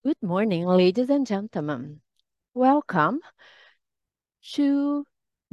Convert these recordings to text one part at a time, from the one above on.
Good morning, ladies and gentlemen. Welcome to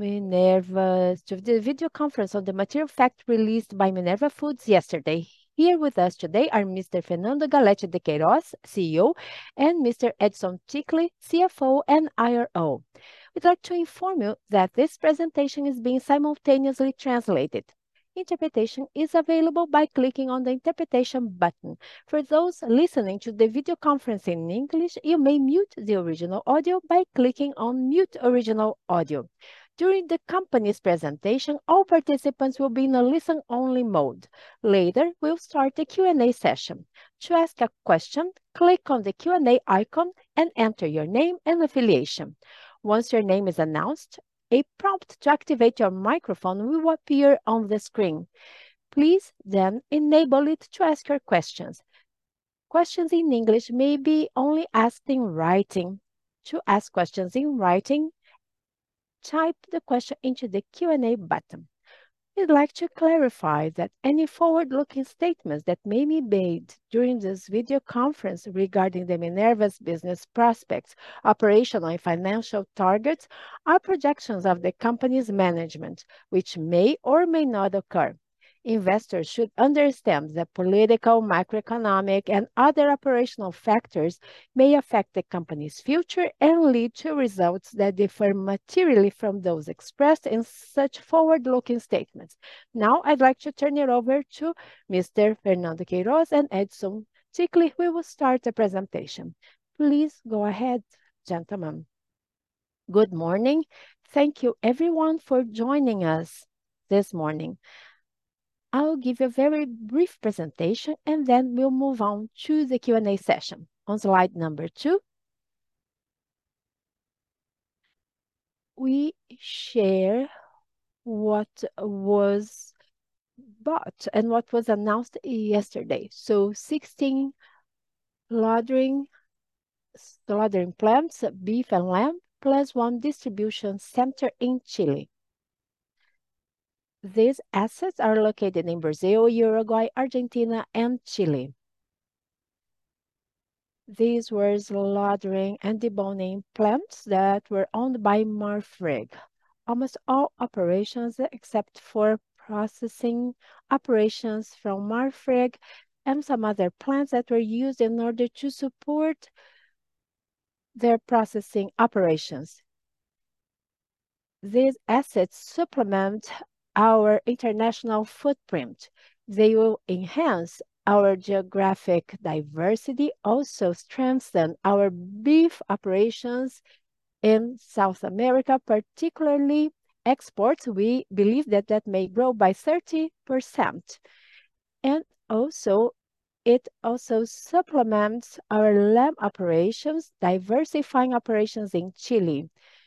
to the video conference on the material fact released by Minerva Foods yesterday. Here with us today are Mr. Fernando Galete de Queiroz, CEO, and Mr. Edson Tickley, CFO and IRO. We'd like to inform you that this presentation is being simultaneously translated. Interpretation is available by clicking on the interpretation button. For those listening to the video conference in English, you may mute the original audio by clicking on Mute Original Audio. During the company's presentation, all participants will be in a listen-only mode. Later, we'll start the Q&A session. To ask a question, click on the Q&A icon and enter your name and affiliation. Once your name is announced, a prompt to activate your microphone will appear on the screen. Please then enable it to ask your questions. Questions in English may be only asked in writing. To ask questions in writing, type the question into the Q&A button. We'd like to clarify that any forward-looking statements that may be made during this video conference regarding the Minerva's business prospects, operational and financial targets are projections of the company's management, which may or may not occur. Investors should understand that political, macroeconomic, and other operational factors may affect the company's future and lead to results that differ materially from those expressed in such forward-looking statements. Now, I'd like to turn it over to Mr. Fernando Queiroz and Edson Tickley. We will start the presentation. Please go ahead, gentlemen. Good morning. Thank you, everyone, for joining us this morning. I'll give you a very brief presentation and then we'll move on to the Q&A session. On slide number 2, we share what was bought and what was announced yesterday. So 16 slaughtering plants, beef and lamb, plus 1 distribution center in Chile. These assets are located in Brazil, Uruguay, Argentina, and Chile. These were slaughtering and deboning plants that were owned by Marfrig. Almost all operations, except for processing operations from Marfrig and some other plants that were used in order to support their processing operations. These assets supplement our international footprint. They will enhance our geographic diversity, also strengthen our beef operations in South America, particularly exports. We believe that that may grow by 30%. And also, it also supplements our lamb operations, diversifying operations in Chile.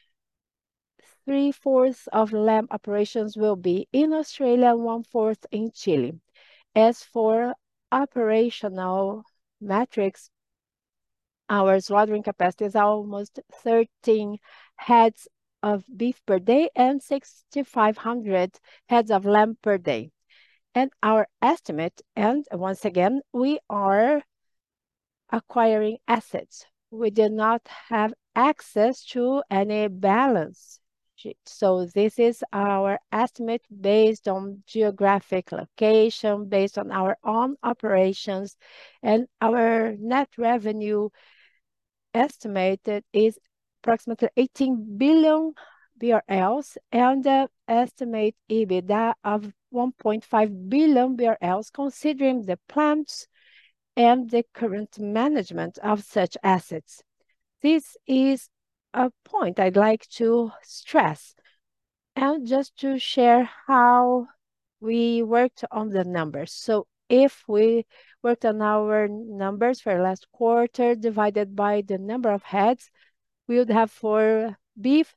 3/4 of lamb operations will be in Australia and 1/4 in Chile. As for operational metrics, our slaughtering capacity is almost 13 heads of beef per day and 6,500 heads of lamb per day. And our estimate, and once again, we are acquiring assets. We do not have access to any balance sheet. So this is our estimate based on geographic location, based on our own operations, and our net revenue estimated is approximately 18 billion BRL and the estimate EBITDA of 1.5 billion BRL, considering the plants and the current management of such assets. This is a point I'd like to stress, and just to share how we worked on the numbers. So if we worked on our numbers for last quarter divided by the number of heads, we would have for beef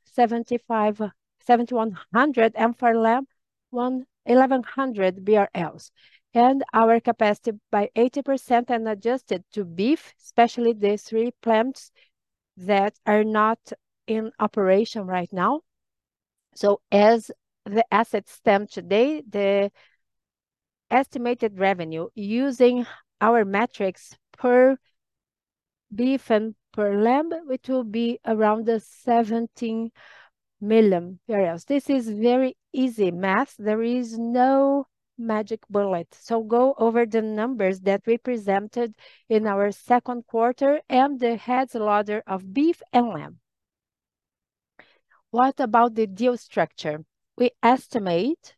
7,100 and for lamb 1,100 BRL. And our capacity by 80% and adjusted to beef, especially the 3 plants that are not in operation right now. So as the assets stand today, the estimated revenue using our metrics per beef and per lamb, it will be around the 17 million BRL. This is very easy math. There is no magic bullet. So go over the numbers that we presented in our second quarter and the head slaughter of beef and lamb. What about the deal structure? We estimate,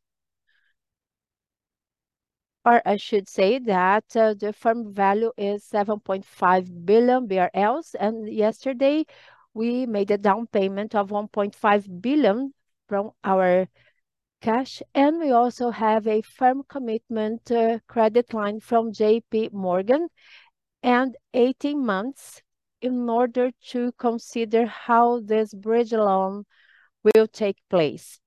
or I should say that the firm value is 7.5 billion BRL, and yesterday we made a down payment of 1.5 billion from our cash, and we also have a firm commitment credit line from JP Morgan and 18 months in order to consider how this bridge loan will take place.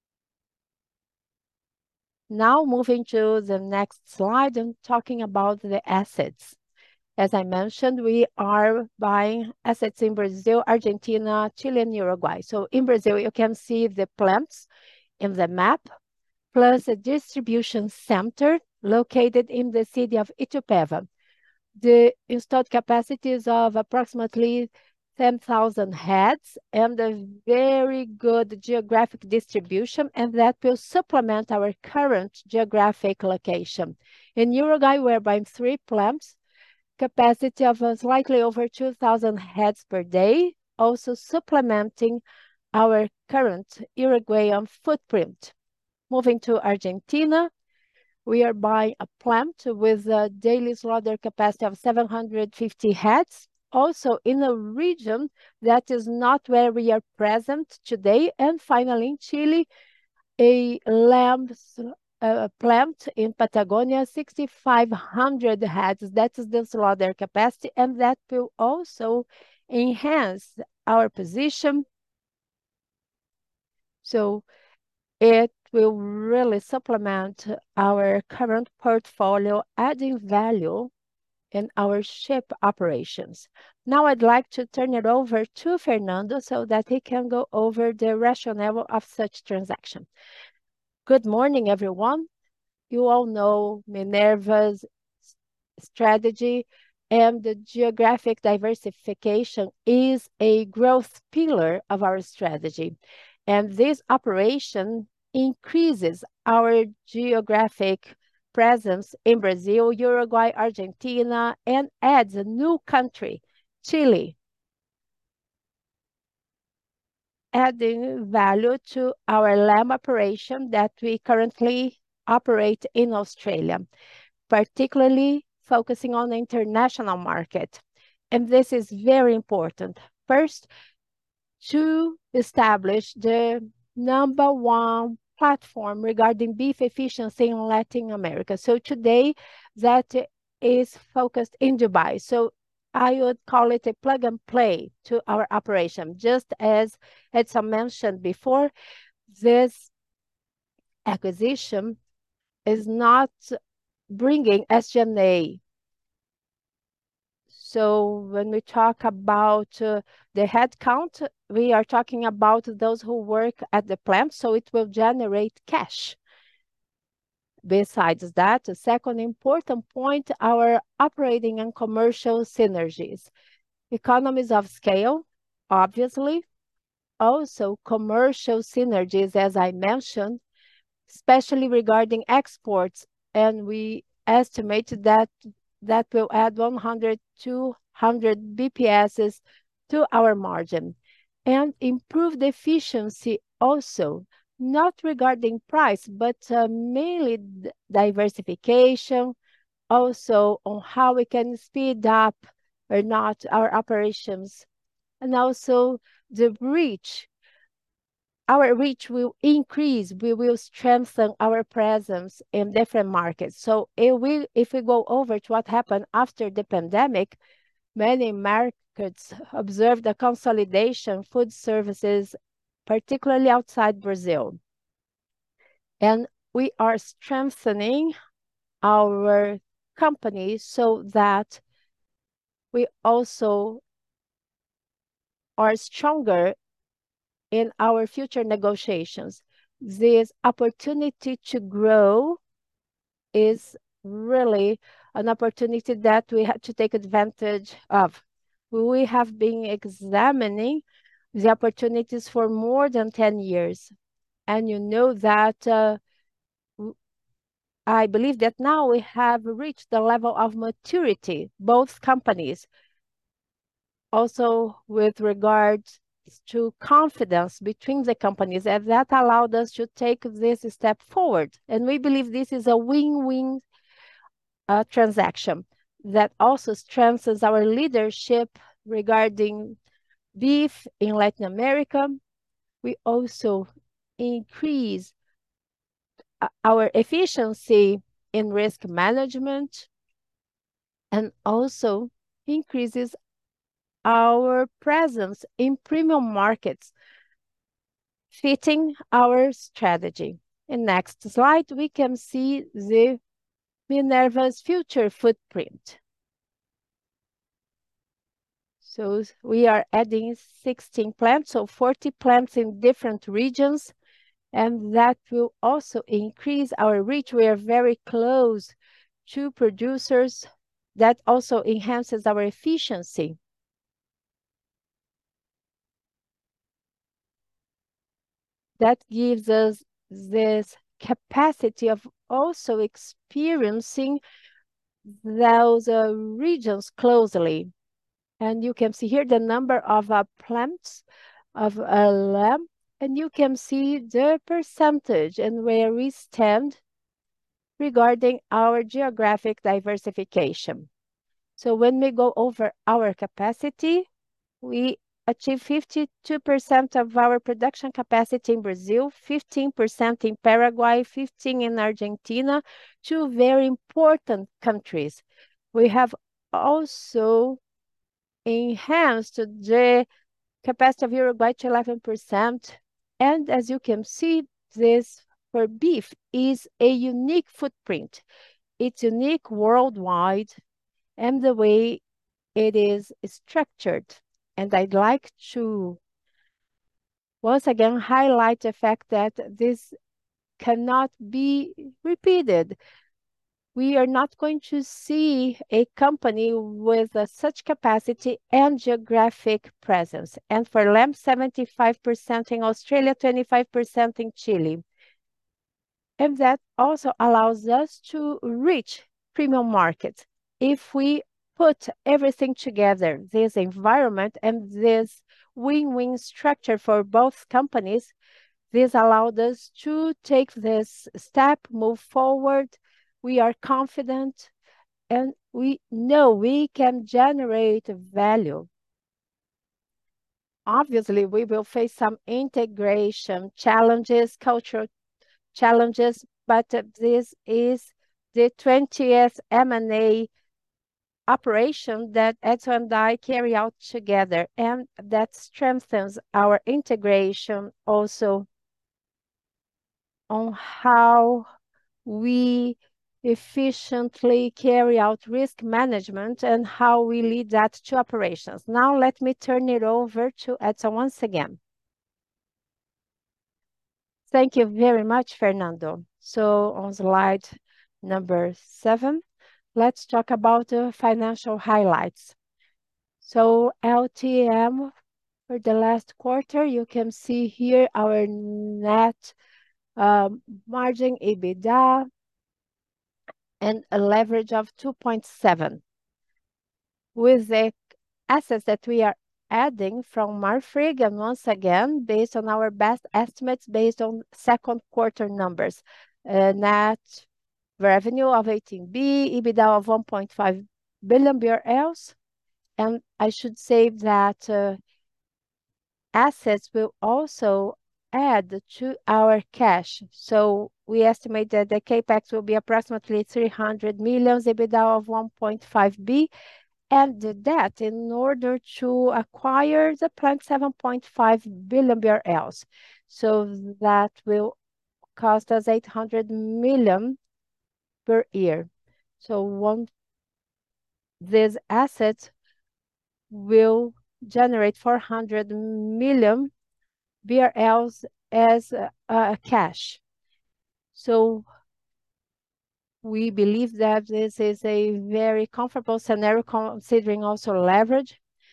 Now moving to the next slide and talking about the assets. As I mentioned, we are buying assets in Brazil, Argentina, Chile, and Uruguay. So in Brazil, you can see the plants in the map, plus a distribution center located in the city of Itupeva. The installed capacity is of approximately 10,000 heads and a very good geographic distribution, and that will supplement our current geographic location. In Uruguay, we're buying 3 plants, capacity of slightly over 2,000 heads per day, also supplementing our current Uruguayan footprint. Moving to Argentina, we are buying a plant with a daily slaughter capacity of 750 heads, also in a region that is not where we are present today. And finally, in Chile, a lamb plant in Patagonia, 6,500 heads. That is the slaughter capacity, and that will also enhance our position. So it will really supplement our current portfolio, adding value in our ship operations. Now I'd like to turn it over to Fernando so that he can go over the rationale of such transaction. Good morning, everyone. You all know Minerva's strategy, and the geographic diversification is a growth pillar of our strategy. And this operation increases our geographic presence in Brazil, Uruguay, Argentina, and adds a new country, Chile, adding value to our lamb operation that we currently operate in Australia, particularly focusing on the international market. And this is very important. First, to establish the #1 platform regarding beef efficiency in Latin America. So today that is focused in Dubai. So I would call it a plug and play to our operation. Just as Edson mentioned before, this acquisition is not bringing SG&A. So when we talk about the headcount, we are talking about those who work at the plant, so it will generate cash. Besides that, the second important point, our operating and commercial synergies. Economies of scale, obviously. Also commercial synergies, as I mentioned, especially regarding exports, and we estimate that that will add 100 to 100 BPS to our margin. And improved efficiency also, not regarding price, but mainly diversification, also on how we can speed up or not our operations, and also the reach. Our reach will increase. We will strengthen our presence in different markets. So if we go over to what happened after the pandemic, many markets observed a consolidation, food services, particularly outside Brazil. And we are strengthening our company so that we also are stronger in our future negotiations. This opportunity to grow is really an opportunity that we had to take advantage of. We have been examining the opportunities for more than 10 years. And you know that I believe that now we have reached the level of maturity, both companies, also with regards to confidence between the companies, and that allowed us to take this step forward. And we believe this is a win-win transaction that also strengthens our leadership regarding beef in Latin America. We also increase our efficiency in risk management and also increases our presence in premium markets, fitting our strategy. In next slide, we can see the Minerva's future footprint. So we are adding 16 plants, so 40 plants in different regions, and that will also increase our reach. We are very close to producers. That also enhances our efficiency. That gives us this capacity of also experiencing those regions closely. And you can see here the number of plants of lamb, and you can see the percentage and where we stand regarding our geographic diversification. So when we go over our capacity, we achieve 52% of our production capacity in Brazil, 15% in Paraguay, 15% in Argentina, two very important countries. We have also enhanced the capacity of Uruguay to 11%. And as you can see, this for beef is a unique footprint. It's unique worldwide and the way it is structured. And I'd like to once again highlight the fact that this cannot be repeated. We are not going to see a company with such capacity and geographic presence. And for lamb, 75% in Australia, 25% in Chile. And that also allows us to reach premium markets. If we put everything together, this environment and this win-win structure for both companies, this allowed us to take this step, move forward. We are confident and we know we can generate value. Obviously, we will face some integration challenges, cultural challenges, but this is the 20th M&A operation that Edson and I carry out together, and that strengthens our integration also on how we efficiently carry out risk management and how we lead that to operations. Now let me turn it over to Edson once again. Thank you very much, Fernando. So on slide number 7, let's talk about the financial highlights. So LTM for the last quarter, you can see here our net margin EBITDA and a leverage of 2.7. With the assets that we are adding from Marfrig, and once again, based on our best estimates, based on second quarter numbers, net revenue of 18 billion, EBITDA of 1.5 billion BRL. And I should say that assets will also add to our cash. So we estimate that the CapEx will be approximately 300 million, EBITDA of 1.5 billion, and the debt in order to acquire the plant 7.5 billion BRL. So that will cost us 800 million per year. So these assets will generate 400 million BRL as cash. So we believe that this is a very comfortable scenario considering also leverage.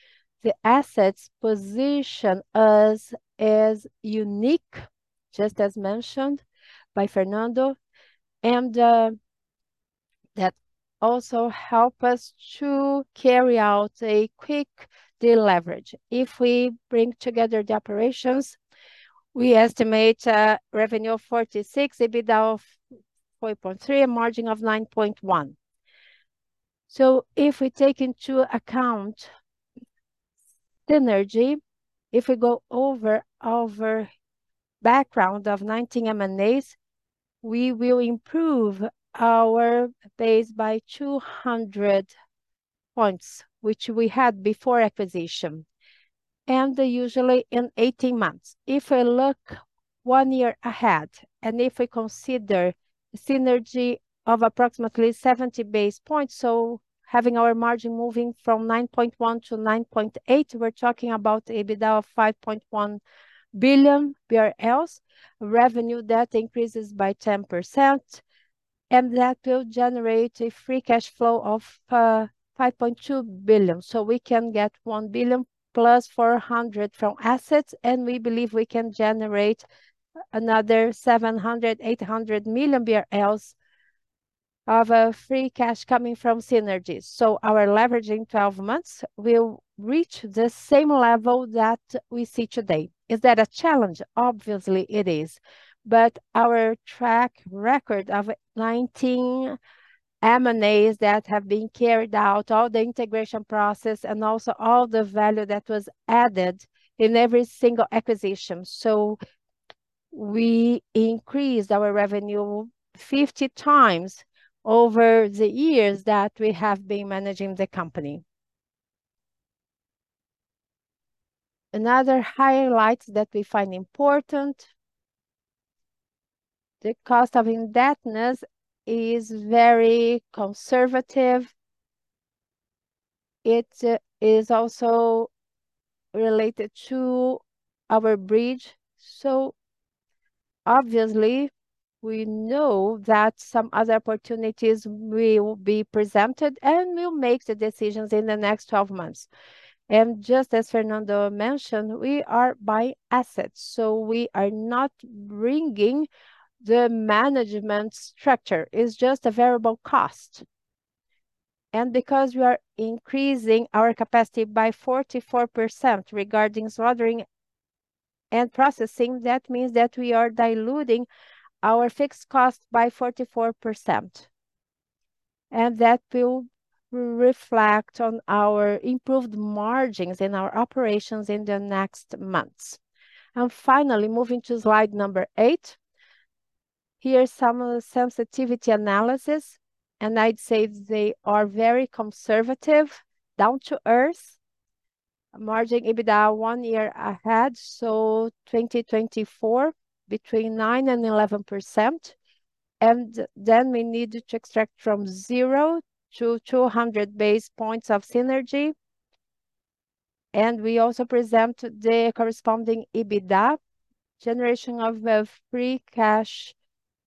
The assets position us as unique, just as mentioned by Fernando, and that also help us to carry out a quick deleverage. If we bring together the operations, we estimate revenue of 46, EBITDA of 4.3, a margin of 9.1. So if we take into account synergy, if we go over our background of 19 M&As, we will improve our base by 200 points, which we had before acquisition, and usually in 18 months. If we look 1 year ahead, and if we consider synergy of approximately 70 base points, so having our margin moving from 9.1 to 9.8, we're talking about EBITDA of 5.1 billion BRL, revenue that increases by 10%, and that will generate a free cash flow of 5.2 billion. So we can get 1 billion plus 400 from assets, and we believe we can generate another 700, 800 million BRL of free cash coming from synergies. So our leverage in 12 months will reach the same level that we see today. Is that a challenge? Obviously it is. But our track record of 19 M&As that have been carried out, all the integration process, and also all the value that was added in every single acquisition. So we increased our revenue 50 times over the years that we have been managing the company. Another highlight that we find important, the cost of indebtedness is very conservative. It is also related to our bridge. So obviously, we know that some other opportunities will be presented, and we'll make the decisions in the next 12 months. And just as Fernando mentioned, we are buying assets, so we are not bringing the management structure. It's just a variable cost. And because we are increasing our capacity by 44% regarding slaughtering and processing, that means that we are diluting our fixed cost by 44%. And that will reflect on our improved margins in our operations in the next months. And finally, moving to slide number 8. Here's some sensitivity analysis, and I'd say they are very conservative, down to earth. Margin EBITDA 1 year ahead, so 2024 between 9 and 11%. And then we need to extract from 0 to 200 base points of synergy. And we also present the corresponding EBITDA, generation of free cash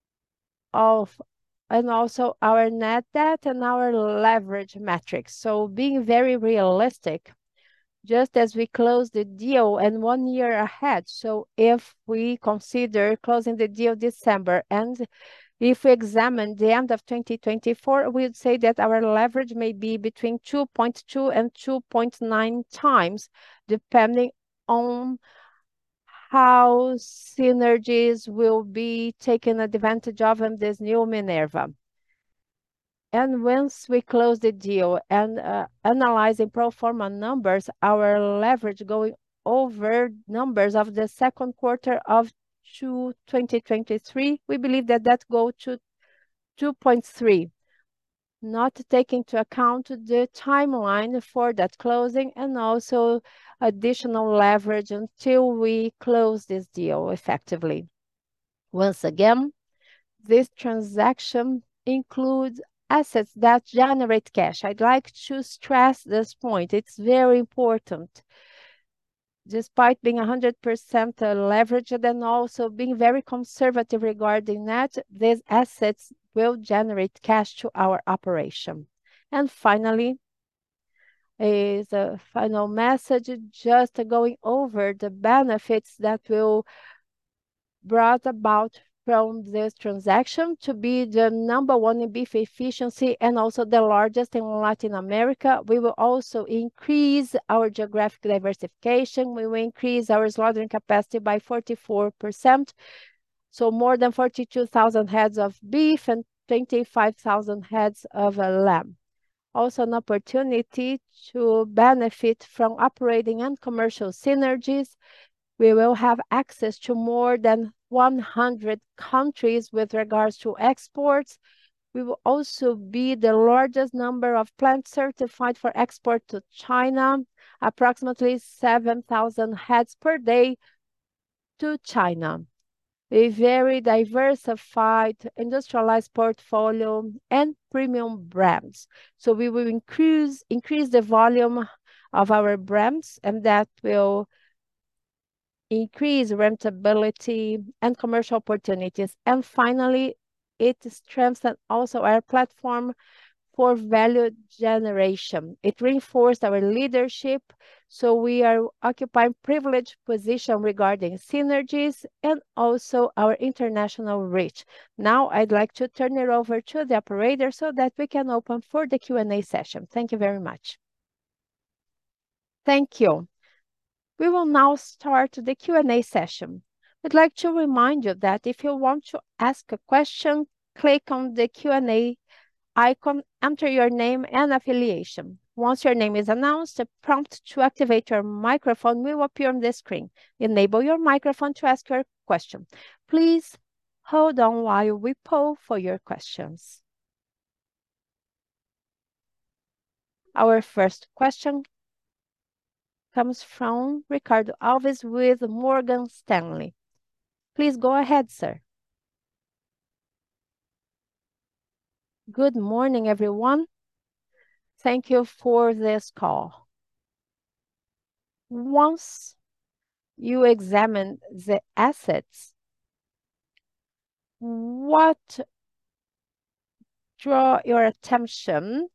of, and also our net debt and our leverage metrics. So being very realistic, just as we close the deal and 1 year ahead. So if we consider closing the deal December, and if we examine the end of 2024, we would say that our leverage may be between 2.2 and 2.9 times, depending on how synergies will be taken advantage of in this new Minerva. And once we close the deal and analyzing pro forma numbers, our leverage going over numbers of the second quarter of 2023, we believe that that go to 2.3, not taking into account the timeline for that closing and also additional leverage until we close this deal effectively. Once again, this transaction includes assets that generate cash. I'd like to stress this point. It's very important. Despite being 100% leveraged and also being very conservative regarding that, these assets will generate cash to our operation. And finally, is a final message, just going over the benefits that will brought about from this transaction to be the number one in beef efficiency and also the largest in Latin America. We will also increase our geographic diversification. We will increase our slaughtering capacity by 44%, so more than 42,000 heads of beef and 25,000 heads of lamb. Also an opportunity to benefit from operating and commercial synergies. We will have access to more than 100 countries with regards to exports. We will also be the largest number of plants certified for export to China, approximately 7,000 heads per day to China. A very diversified industrialized portfolio and premium brands. So we will increase the volume of our brands, and that will increase rentability and commercial opportunities. And finally, it strengthens also our platform for value generation. It reinforced our leadership, so we are occupying privileged position regarding synergies and also our international reach. Now I'd like to turn it over to the operator so that we can open for the Q&A session. Thank you very much. Thank you. We will now start the Q&A session. I'd like to remind you that if you want to ask a question, click on the Q&A icon, enter your name and affiliation. Once your name is announced, a prompt to activate your microphone will appear on the screen. Enable your microphone to ask your question. Please hold on while we poll for your questions. Our first question comes from Ricardo Alves with Morgan Stanley. Please go ahead, sir. Good morning, everyone. Thank you for this call. Once you examine the assets, what draw your attention?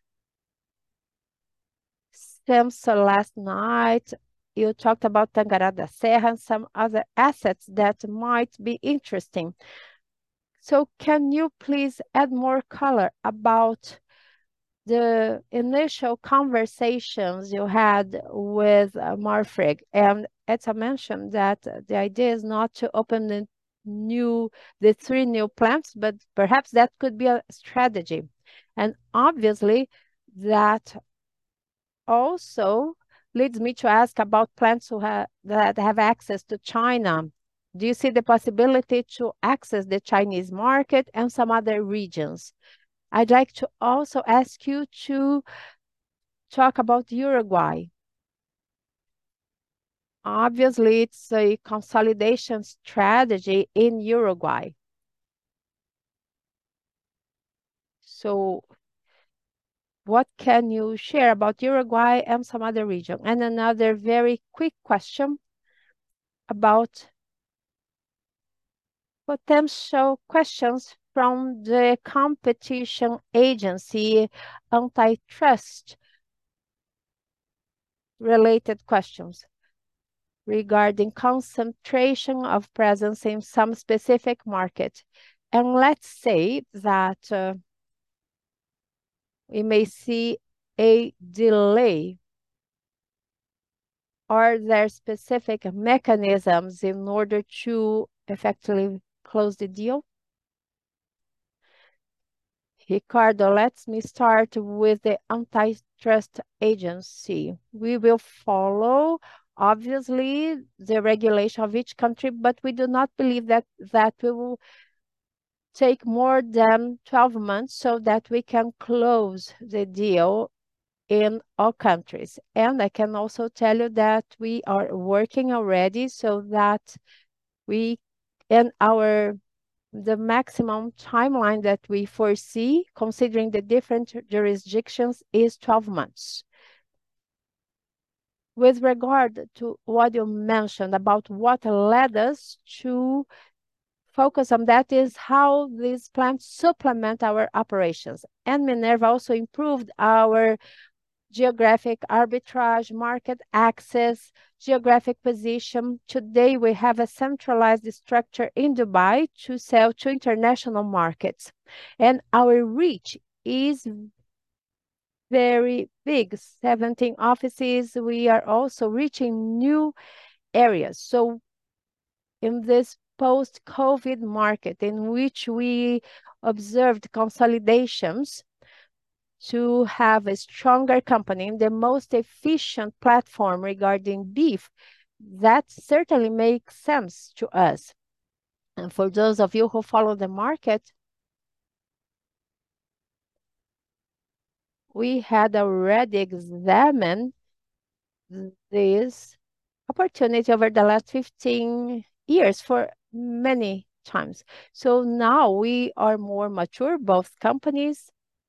Since last night, you talked about Tangará da Serra and some other assets that might be interesting. So can you please add more color about the initial conversations you had with Marfrig? And Edsa mentioned that the idea is not to open the 3 new plants, but perhaps that could be a strategy. And obviously, that also leads me to ask about plants that have access to China. Do you see the possibility to access the Chinese market and some other regions? I'd like to also ask you to talk about Uruguay. Obviously, it's a consolidation strategy in Uruguay. So what can you share about Uruguay and some other region? And another very quick question about potential questions from the competition agency, antitrust related questions regarding concentration of presence in some specific market. And let's say that we may see a delay. Are there specific mechanisms in order to effectively close the deal? Ricardo, let me start with the antitrust agency. We will follow, obviously, the regulation of each country, but we do not believe that we will take more than 12 months so that we can close the deal in all countries. And I can also tell you that we are working already so that we, the maximum timeline that we foresee, considering the different jurisdictions, is 12 months. With regard to what you mentioned about what led us to focus on that is how these plants supplement our operations. And Minerva also improved our geographic arbitrage, market access, geographic position. Today, we have a centralized structure in Dubai to sell to international markets. And our reach is very big, 17 offices. We are also reaching new areas. So in this post-COVID market in which we observed consolidations to have a stronger company, the most efficient platform regarding beef, that certainly makes sense to us. And for those of you who follow the market, we had already examined this opportunity over the last 15 years for many times. So now we are more mature, both companies,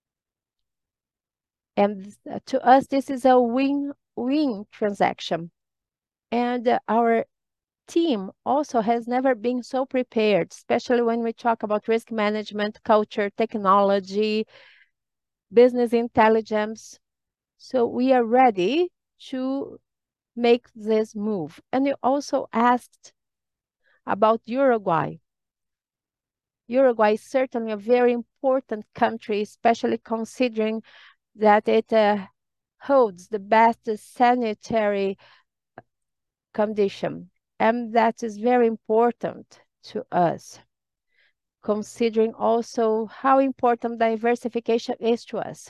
and to us, this is a win-win transaction. And our team also has never been so prepared, especially when we talk about risk management, culture, technology, business intelligence. So we are ready to make this move. And you also asked about Uruguay. Uruguay is certainly a very important country, especially considering that it holds the best sanitary condition. And that is very important to us, considering also how important diversification is to us.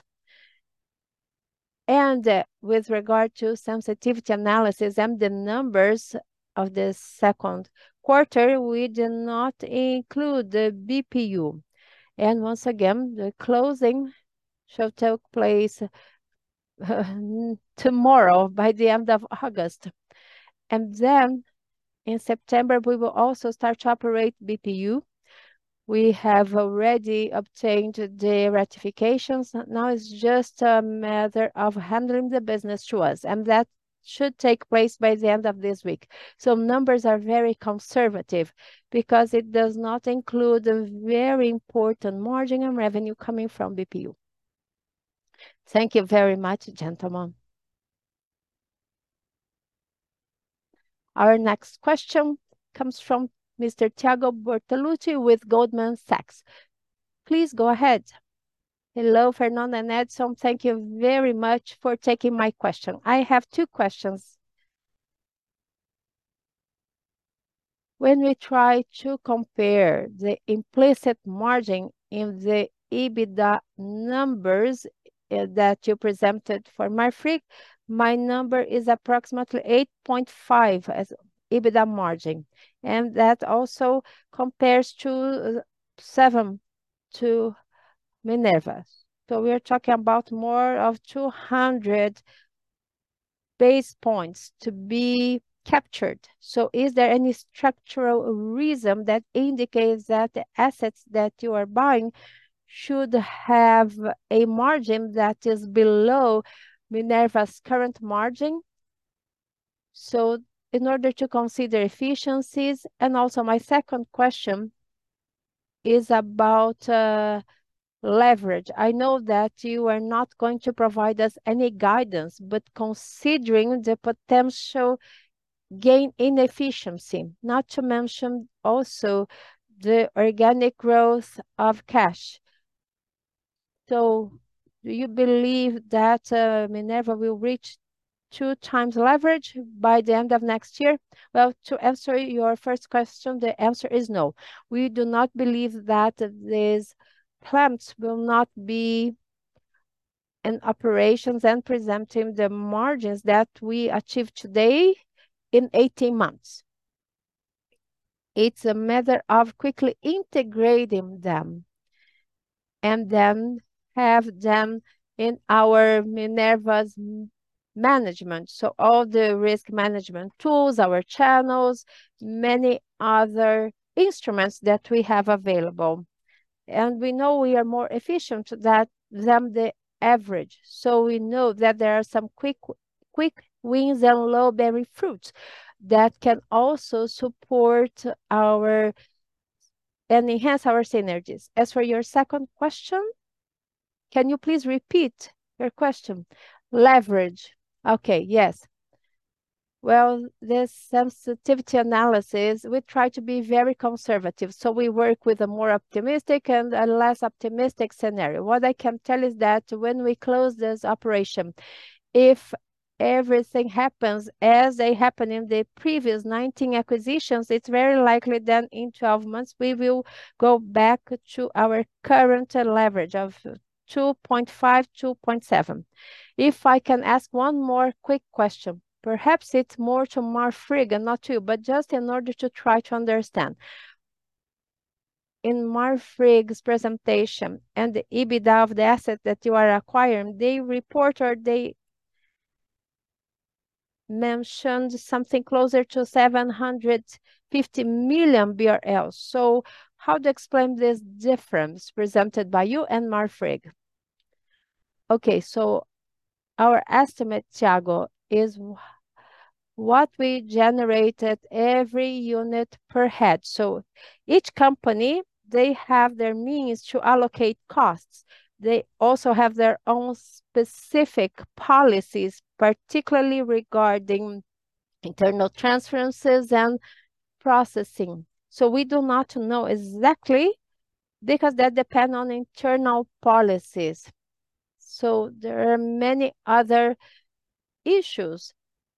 And with regard to sensitivity analysis and the numbers of the second quarter, we did not include the BPU. And once again, the closing shall take place tomorrow by the end of August. And then in September, we will also start to operate BPU. We have already obtained the ratifications. Now it's just a matter of handling the business to us, and that should take place by the end of this week. So numbers are very conservative because it does not include a very important margin and revenue coming from BPU. Thank you very much, gentlemen. Our next question comes from Mr. Thiago Bortolucci with Goldman Sachs. Please go ahead. Hello, Fernando and Edson. Thank you very much for taking my question. I have two questions. When we try to compare the implicit margin in the EBITDA numbers that you presented for Marfrig, my number is approximately 8.5 as EBITDA margin. And that also compares to 7 to Minerva. So we are talking about more of 200 base points to be captured. So is there any structural reason that indicates that the assets that you are buying should have a margin that is below Minerva's current margin? So in order to consider efficiencies, and also my second question is about leverage. I know that you are not going to provide us any guidance, but considering the potential gain in efficiency, not to mention also the organic growth of cash. So do you believe that Minerva will reach 2x leverage by the end of next year? Well, to answer your first question, the answer is no. We do not believe that these plants will not be in operations and presenting the margins that we achieve today in 18 months. It's a matter of quickly integrating them and then have them in our Minerva's management. So all the risk management tools, our channels, many other instruments that we have available. And we know we are more efficient than the average. So we know that there are some quick wins and low-bearing fruits that can also support our and enhance our synergies. As for your second question, can you please repeat your question? Leverage. Okay, yes. Well, this sensitivity analysis, we try to be very conservative. So we work with a more optimistic and a less optimistic scenario. What I can tell is that when we close this operation, if everything happens as they happened in the previous 19 acquisitions, it's very likely that in 12 months we will go back to our current leverage of 2.5, 2.7. If I can ask one more quick question, perhaps it's more to Marfrig and not to you, but just in order to try to understand. In Marfrig's presentation and the EBITDA of the asset that you are acquiring, they report or they mentioned something closer to 750 million BRL. So how to explain this difference presented by you and Marfrig? Okay, so our estimate, Thiago, is what we generated every unit per head. So each company, they have their means to allocate costs. They also have their own specific policies, particularly regarding internal transferences and processing. So we do not know exactly because that depend on internal policies. So there are many other issues.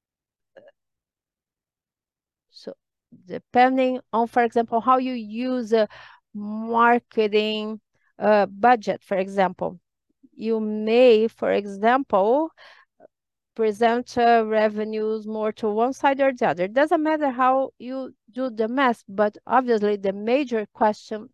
So depending on, for example, how you use a marketing budget, for example, you may, for example, present revenues more to one side or the other. It doesn't matter how you do the math, but obviously the major question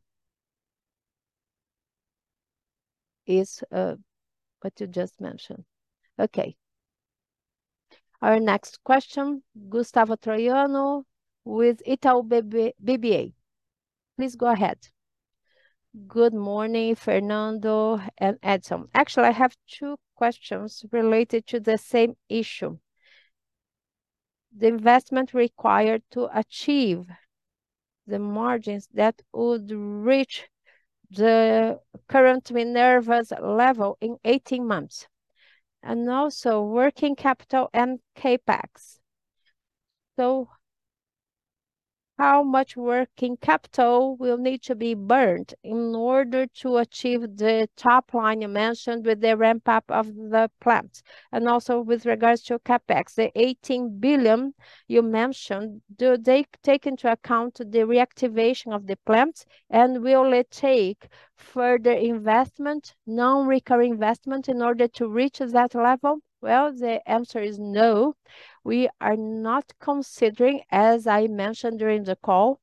is what you just mentioned. Okay. Our next question, Gustavo Troiano with Itaú BBA. Please go ahead. Good morning, Fernando and Edson. Actually, I have two questions related to the same issue. The investment required to achieve the margins that would reach the current Minerva's level in 18 months, and also working capital and CapEx. So how much working capital will need to be burned in order to achieve the top line you mentioned with the ramp up of the plants? And also with regards to CapEx, the 18 billion you mentioned, do they take into account the reactivation of the plants? And will it take further investment, non-recurring investment in order to reach that level? Well, the answer is no. We are not considering, as I mentioned during the call,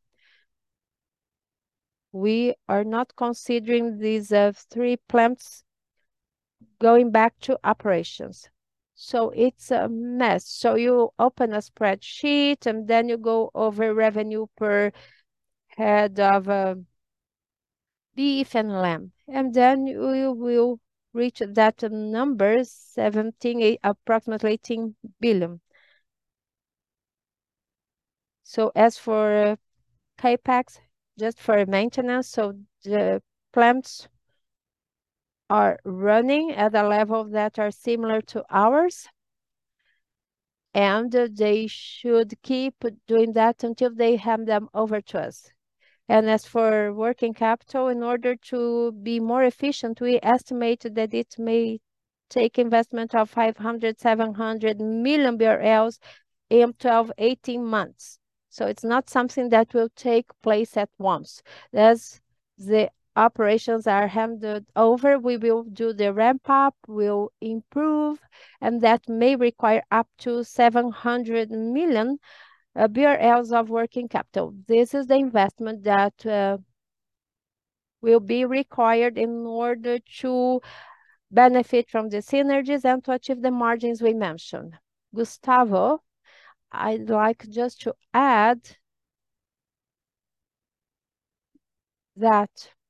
we are not considering these three plants going back to operations. So it's a mess. So you open a spreadsheet and then you go over revenue per head of beef and lamb. And then you will reach that number, 17, approximately 18 billion. So as for CapEx, just for maintenance, so the plants are running at a level that are similar to ours, and they should keep doing that until they hand them over to us. And as for working capital, in order to be more efficient, we estimate that it may take investment of 500, 700 million BRL in 12, 18 months. So it's not something that will take place at once. As the operations are handed over, we will do the ramp up, will improve, and that may require up to 700 million BRL of working capital. This is the investment that will be required in order to benefit from the synergies and to achieve the margins we mentioned. Gustavo, I'd like just to add that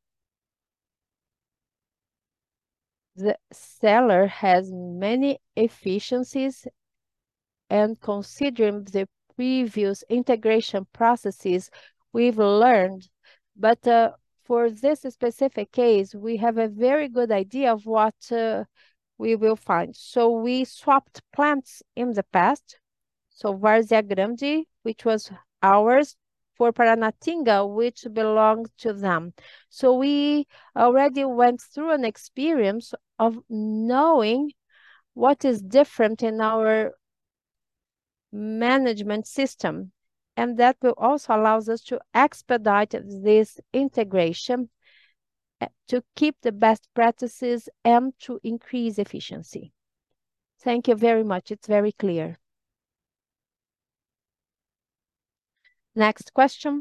the seller has many efficiencies, and considering the previous integration processes we've learned. But for this specific case, we have a very good idea of what we will find. So we swapped plants in the past. So Várzea Grande, which was ours, for Paranatinga, which belonged to them. So we already went through an experience of knowing what is different in our management system. And that will also allows us to expedite this integration to keep the best practices and to increase efficiency. Thank you very much. It's very clear. Next question.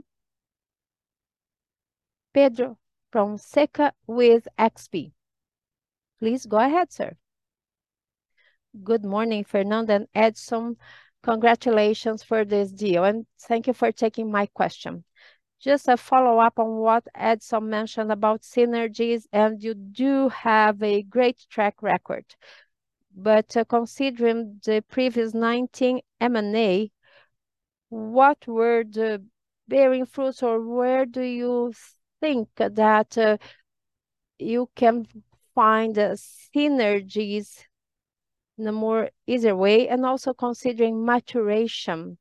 Pedro from Seca with XP. Please go ahead, sir. Good morning, Fernando and Edson. Congratulations for this deal, and thank you for taking my question. Just a follow-up on what Edson mentioned about synergies, and you do have a great track record. But considering the previous 19 M&A, what were the bearing fruits, or where do you think that you can find synergies in a more easier way, and also considering maturation?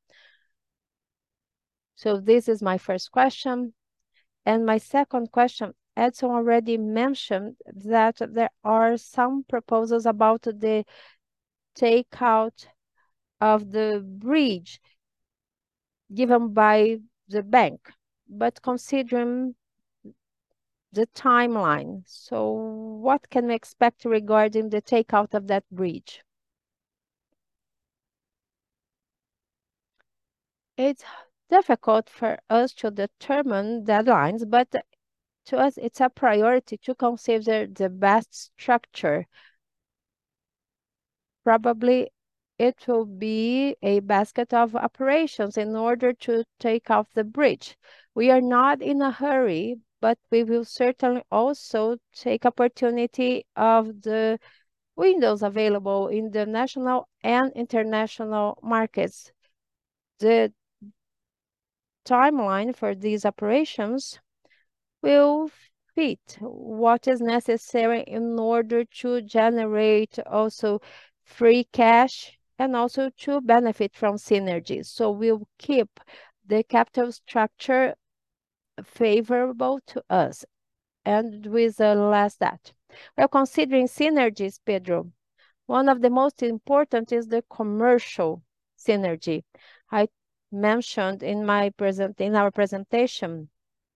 So this is my first question. And my second question, Edson already mentioned that there are some proposals about the takeout of the bridge given by the bank, but considering the timeline, so what can we expect regarding the takeout of that bridge? It's difficult for us to determine deadlines, but to us, it's a priority to consider the best structure. Probably it will be a basket of operations in order to take off the bridge. We are not in a hurry, but we will certainly also take opportunity of the windows available in the national and international markets. The timeline for these operations will fit what is necessary in order to generate also free cash and also to benefit from synergies. So we'll keep the capital structure favorable to us. And with the last that, well, considering synergies, Pedro, one of the most important is the commercial synergy. I mentioned in our presentation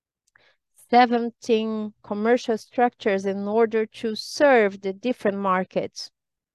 17 commercial structures in order to serve the different markets.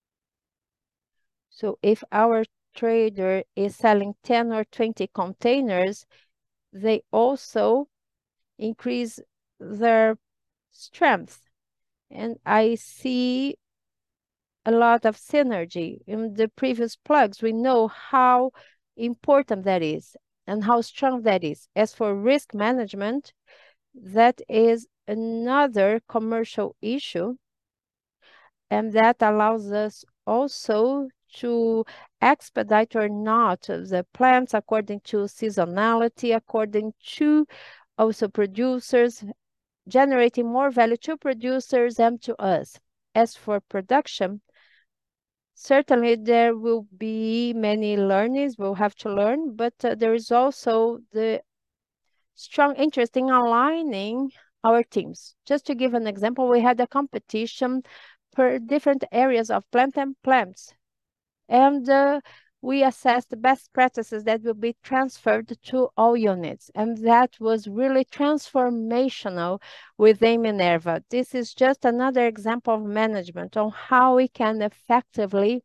So if our trader is selling 10 or 20 containers, they also increase their strength. And I see a lot of synergy. In the previous plugs, we know how important that is and how strong that is. As for risk management, that is another commercial issue, and that allows us also to expedite or not the plants according to seasonality, according to also producers, generating more value to producers and to us. As for production, certainly there will be many learnings we'll have to learn, but there is also the strong interest in aligning our teams. Just to give an example, we had a competition for different areas of plant and plants, and we assessed the best practices that will be transferred to all units, and that was really transformational within Minerva. This is just another example of management on how we can effectively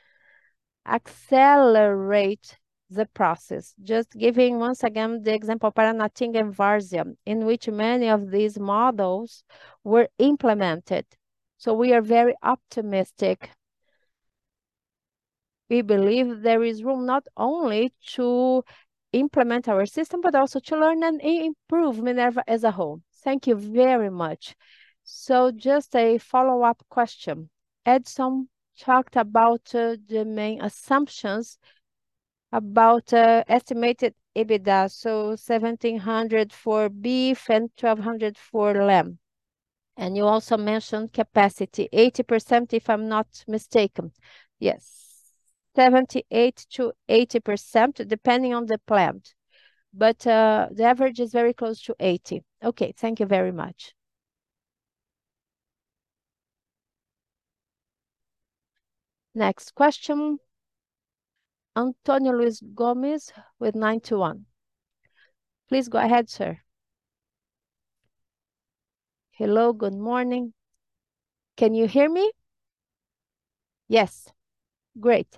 accelerate the process. Just giving once again the example Paranatinga and Várzea, in which many of these models were implemented. So we are very optimistic. We believe there is room not only to implement our system, but also to learn and improve Minerva as a whole. Thank you very much. So just a follow-up question. Edson talked about the main assumptions about estimated EBITDA, so 1,700 for beef and 1,200 for lamb. And you also mentioned capacity, 80%, if I'm not mistaken. Yes, 78 to 80%, depending on the plant. But the average is very close to 80. Okay, thank you very much. Next question, Antonio Luis Gomez with 91. Please go ahead, sir. Hello, good morning. Can you hear me? Yes, great.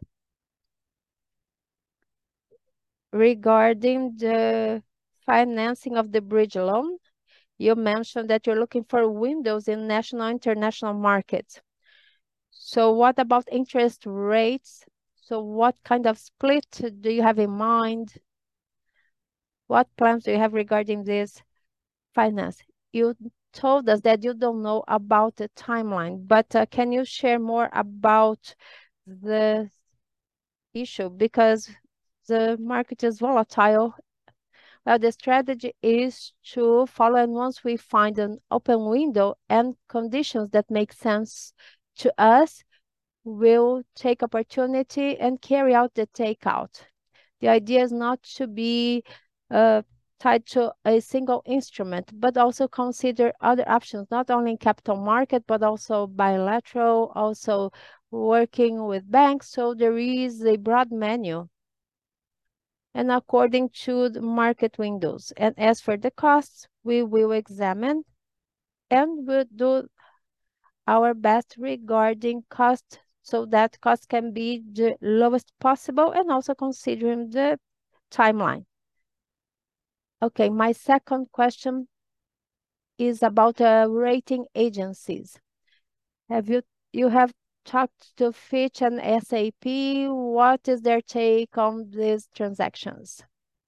Regarding the financing of the bridge loan, you mentioned that you're looking for windows in national and international markets. So what about interest rates? So what kind of split do you have in mind? What plans do you have regarding this finance? You told us that you don't know about the timeline, but can you share more about the issue? Because the market is volatile. Well, the strategy is to follow, and once we find an open window and conditions that make sense to us, we'll take opportunity and carry out the takeout. The idea is not to be uh, tied to a single instrument, but also consider other options, not only in capital market, but also bilateral, also working with banks. So there is a broad menu and according to the market windows. And as for the costs, we will examine and we'll do our best regarding cost so that cost can be the lowest possible and also considering the timeline. Okay, my second question is about rating agencies. You have talked to Fitch and S&P? What is their take on these transactions?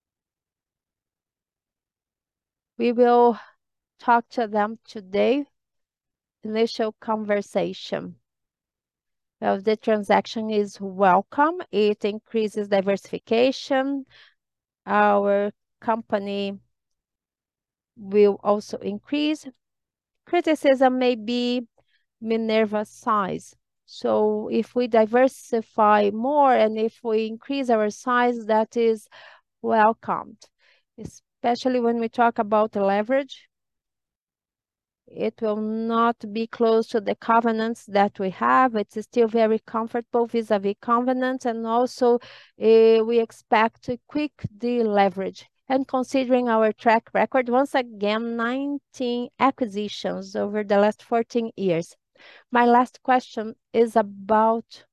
We will talk to them today. Initial conversation. Well, the transaction is welcome. It increases diversification. Our company will also increase. Criticism may be Minerva size. So if we diversify more and if we increase our size, that is welcomed, especially when we talk about leverage. It will not be close to the covenants that we have. It's still very comfortable vis-a-vis covenants, and also we expect a quick deleverage. And considering our track record, once again, 19 acquisitions over the last 14 years. My last question is about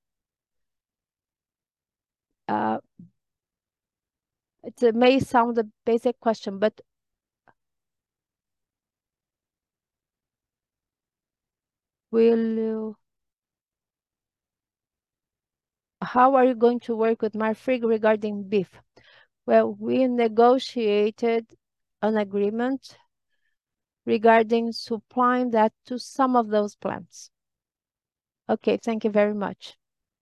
it may sound a basic question, but how are you going to work with Marfrig regarding beef? Well, we negotiated an agreement regarding supplying that to some of those plants. Okay, thank you very much.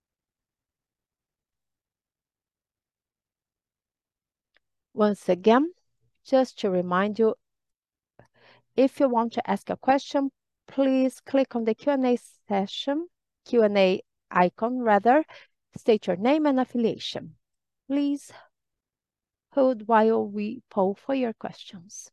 Once again, just to remind you, if you want to ask a question, please click on the Q&A session, Q&A icon rather, state your name and affiliation. Please hold while we poll for your questions.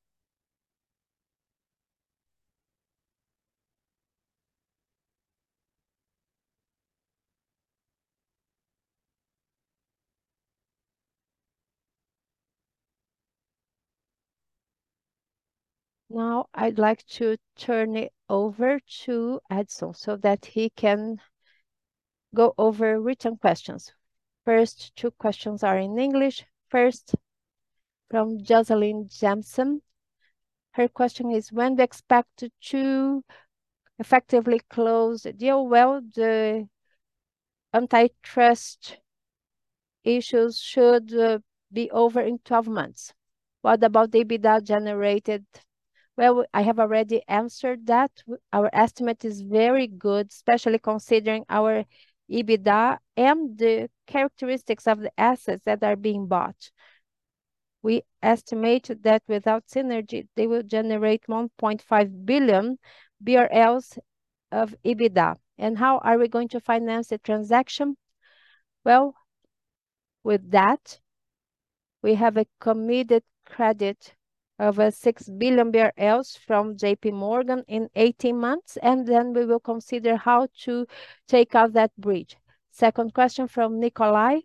Now I'd like to turn it over to Edson so that he can go over written questions. First, two questions are in English. First, from Jocelyn Jameson. Her question is, when do you expect to effectively close the deal? Well, the antitrust issues should be over in 12 months. What about the EBITDA generated? Well, I have already answered that. Our estimate is very good, especially considering our EBITDA and the characteristics of the assets that are being bought. We estimate that without synergy, they will generate 1.5 billion, BRL of EBITDA. And how are we going to finance the transaction? Well, with that, we have a committed credit of 6 billion BRL from JP Morgan in 18 months, and then we will consider how to take out that bridge. Second question from Nikolai.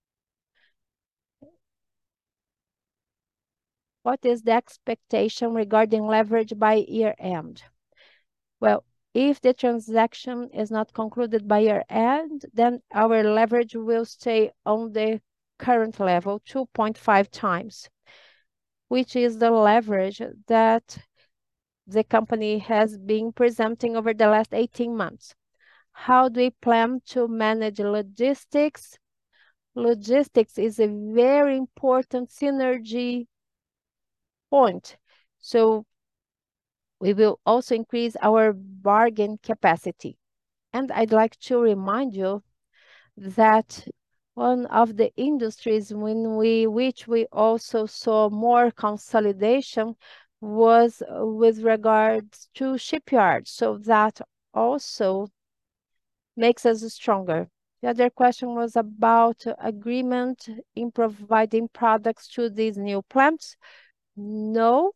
What is the expectation regarding leverage by year-end? Well, if the transaction is not concluded by year-end, then our leverage will stay on the current level, 2.5 times, which is the leverage that the company has been presenting over the last 18 months. How do we plan to manage logistics? Logistics is a very important synergy point. So we will also increase our bargain capacity. And I'd like to remind you that one of the industries which we also saw more consolidation was with regards to shipyards. So that also makes us stronger. The other question was about agreement in providing products to these new plants. No,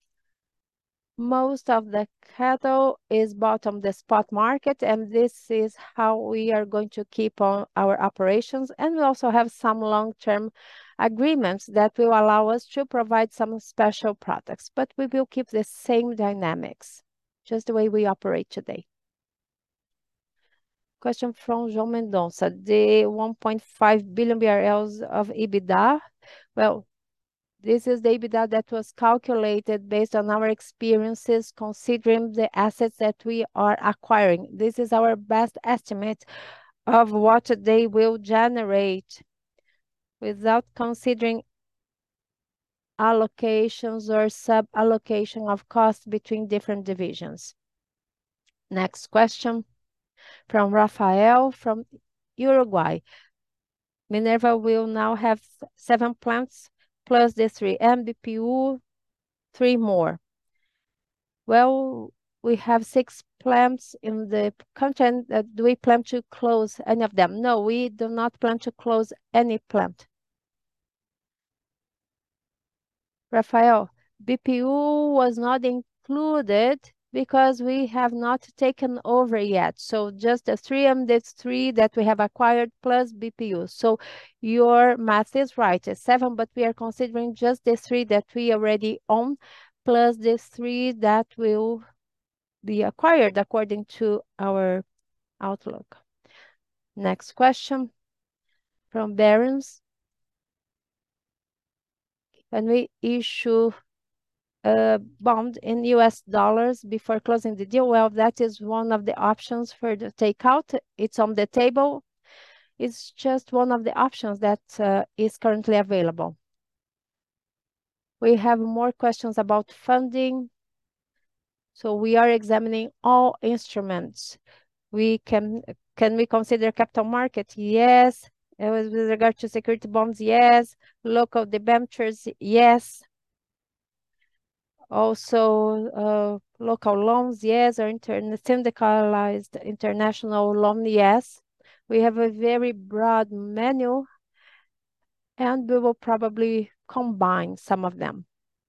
most of the cattle is bought on the spot market, and this is how we are going to keep on our operations. And we also have some long-term agreements that will allow us to provide some special products, but we will keep the same dynamics, just the way we operate today. Question from João Mendonça. The 1.5 billion BRL of EBITDA. Well, this is the EBITDA that was calculated based on our experiences, considering the assets that we are acquiring. This is our best estimate of what they will generate without considering allocations or sub-allocation of costs between different divisions. Next question from Rafael from Uruguay. Minerva will now have 7 plants plus the 3 MBPU, 3 more. Well, we have 6 plants in the country. Do we plan to close any of them? No, we do not plan to close any plant. Rafael, BPU was not included because we have not taken over yet. So just the 3 and the 3 that we have acquired plus BPU. So your math is right, it's 7, but we are considering just the 3 that we already own plus the 3 that will be acquired according to our outlook. Next question from Barons. When we issue a bond in US dollars before closing the deal, well, that is one of the options for the takeout. It's on the table. It's just one of the options that is currently available. We have more questions about funding. So we are examining all instruments. Can we consider capital market? Yes. With regard to security bonds, yes. Local debentures, yes. Also, local loans, yes. Or syndicalized international loan, yes. We have a very broad menu, and we will probably combine some of them.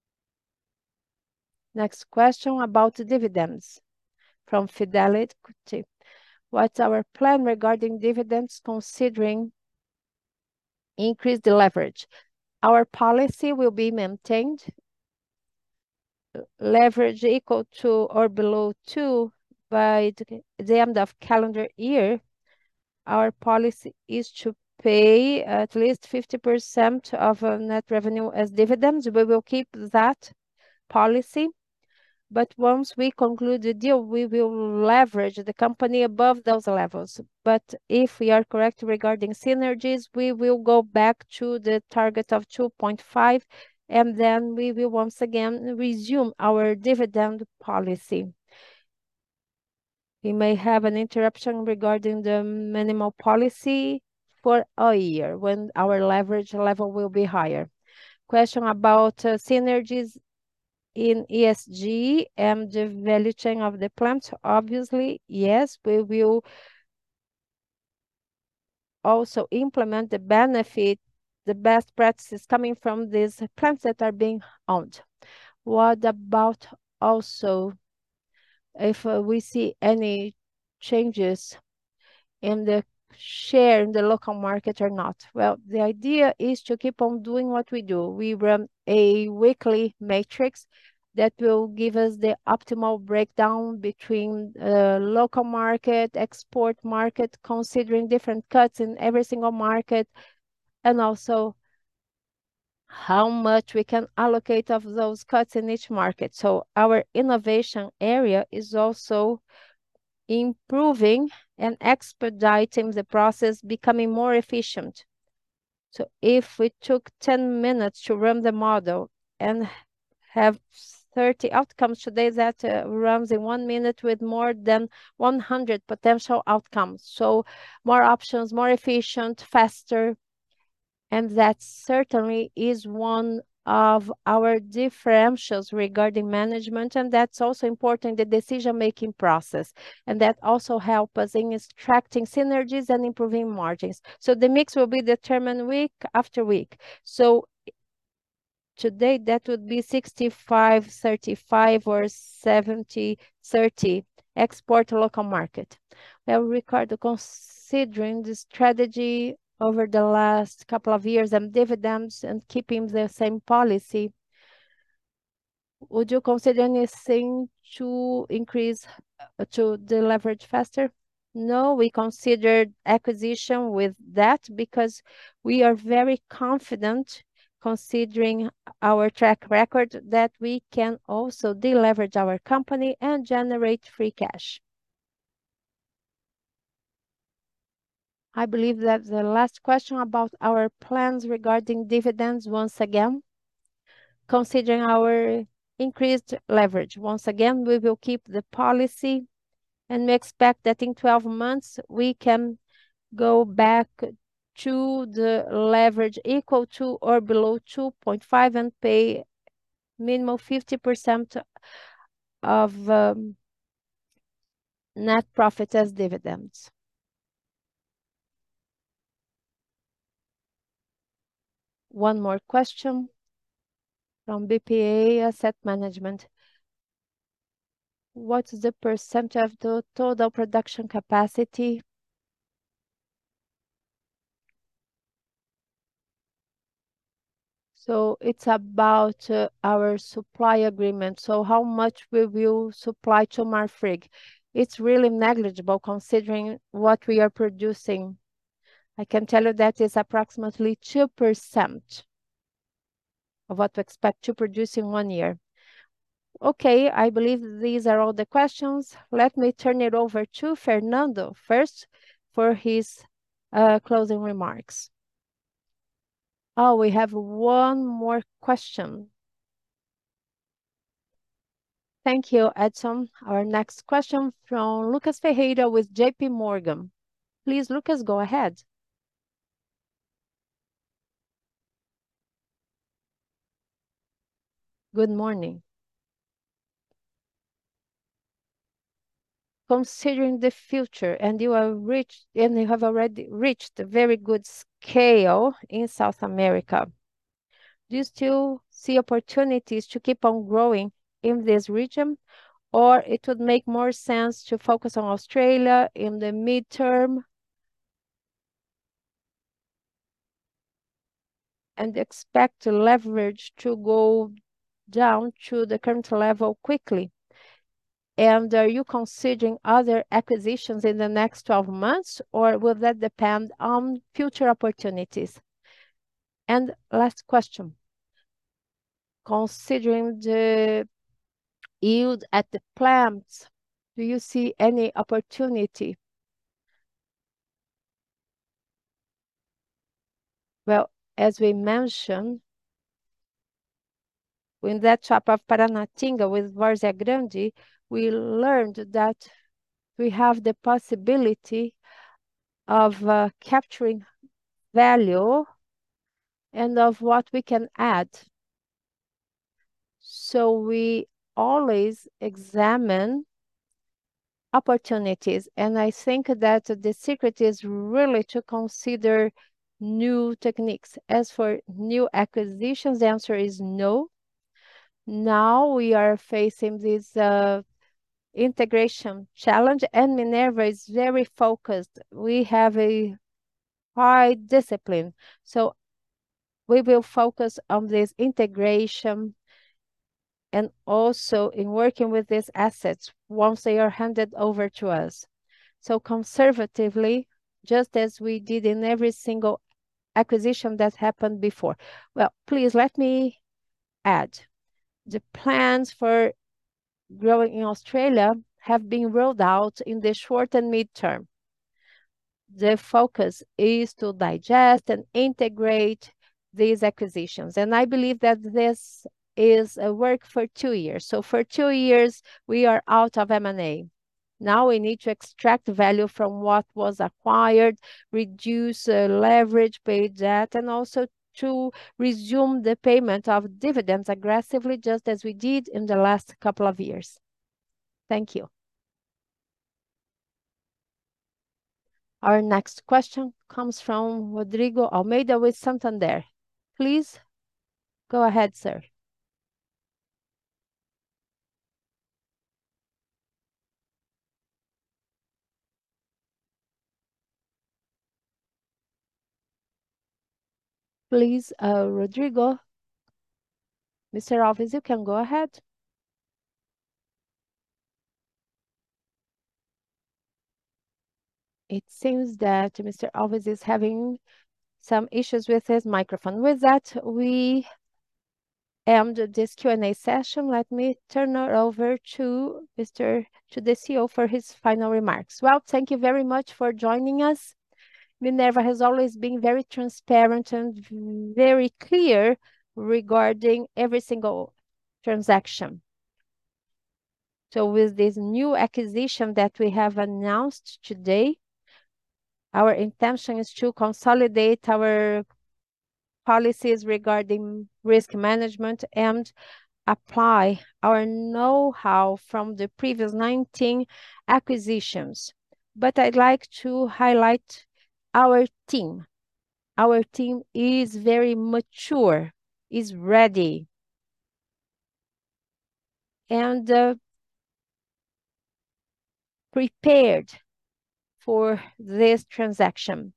Next question about dividends from Fidelity. What's our plan regarding dividends considering increased leverage? Our policy will be maintained. Leverage equal to or below 2 by the end of calendar year. Our policy is to pay at least 50% of net revenue as dividends. We will keep that policy. But once we conclude the deal, we will leverage the company above those levels. But if we are correct regarding synergies, we will go back to the target of 2.5, and then we will once again resume our dividend policy. We may have an interruption regarding the minimal policy for a year when our leverage level will be higher. Question about synergies in ESG and the value chain of the plant? Obviously, yes, we will also implement the benefit, the best practices coming from these plants that are being owned. What about also if we see any changes in the share in the local market or not? Well, the idea is to keep on doing what we do. We run a weekly matrix that will give us the optimal breakdown between local market, export market, considering different cuts in every single market, and also how much we can allocate of those cuts in each market. So our innovation area is also improving and expediting the process, becoming more efficient. So if we took 10 minutes to run the model and have 30 outcomes today, that runs in 1 minute with more than 100 potential outcomes. So more options, more efficient, faster, and that certainly is one of our differentials regarding management, and that's also important in the decision-making process. And that also helps us in extracting synergies and improving margins. So the mix will be determined week after week. So today that would be 65-35 or 70-30 export local market. Well, Ricardo, considering the strategy over the last couple of years and dividends and keeping the same policy, would you consider anything to increase to the leverage faster? No, we considered acquisition with that because we are very confident considering our track record that we can also deleverage our company and generate free cash. I believe that the last question about our plans regarding dividends, once again, considering our increased leverage. Once again, we will keep the policy and we expect that in 12 months we can go back to the leverage equal to or below 2.5 and pay minimum 50% of net profit as dividends. One more question from BPA Asset Management. What is the percent of the total production capacity? So it's about our supply agreement. So how much we will supply to Marfrig? It's really negligible considering what we are producing. I can tell you that is approximately 2% of what to expect to produce in 1 year. Okay, I believe these are all the questions. Let me turn it over to Fernando first for his closing remarks. Oh, we have one more question. Thank you, Edson. Our next question from Lucas Ferreira with JP Morgan. Please, Lucas, go ahead. Good morning. Considering the future, and you have already reached a very good scale in South America, do you still see opportunities to keep on growing in this region, or it would make more sense to focus on Australia in the midterm and expect the leverage to go down to the current level quickly? And are you considering other acquisitions in the next 12 months, or will that depend on future opportunities? And last question. Considering the yield at the plants, do you see any opportunity? Well, as we mentioned, in that shop of Paranatinga with Várzea Grande, we learned that we have the possibility of capturing value and of what we can add. So we always examine opportunities. And I think that the secret is really to consider new techniques. As for new acquisitions, the answer is no. Now we are facing this integration challenge, and Minerva is very focused. We have a high discipline. So we will focus on this integration and also in working with these assets once they are handed over to us. So conservatively, just as we did in every single acquisition that happened before. Well, please let me add the plans for growing in Australia have been rolled out in the short and mid-term. The focus is to digest and integrate these acquisitions. And I believe that this is a work for 2 years. So for 2 years, we are out of M&A. Now we need to extract value from what was acquired, reduce leverage, pay debt, and also to resume the payment of dividends aggressively, just as we did in the last couple of years. Thank you. Our next question comes from Rodrigo Almeida with Santander. Please go ahead, sir. Please, Rodrigo, Mr. Alves, you can go ahead. It seems that Mr. Alves is having some issues with his microphone. With that, we end this Q&A session. Let me turn it over to the CEO for his final remarks. Well, thank you very much for joining us. Minerva has always been very transparent and very clear regarding every single transaction. So with this new acquisition that we have announced today, our intention is to consolidate our policies regarding risk management and apply our know-how from the previous 19 acquisitions. But I'd like to highlight our team. Our team is very mature, is ready, and prepared for this transaction.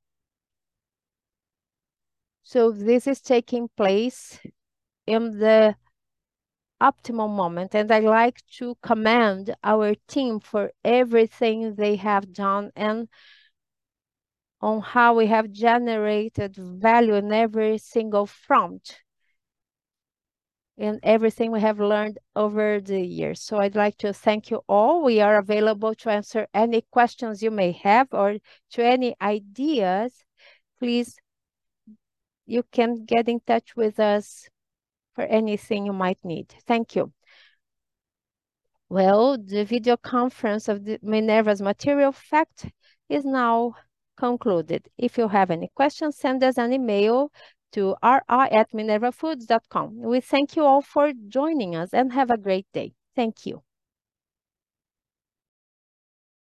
So this is taking place in the optimal moment, and I like to commend our team for everything they have done and on how we have generated value in every single front and everything we have learned over the years. So I'd like to thank you all. We are available to answer any questions you may have or to any ideas. Please, you can get in touch with us for anything you might need. Thank you. Well, the video conference of the Minerva's Material Fact is now concluded. If you have any questions, send us an email to ri@minervafoods.com. We thank you all for joining us and have a great day. Thank you.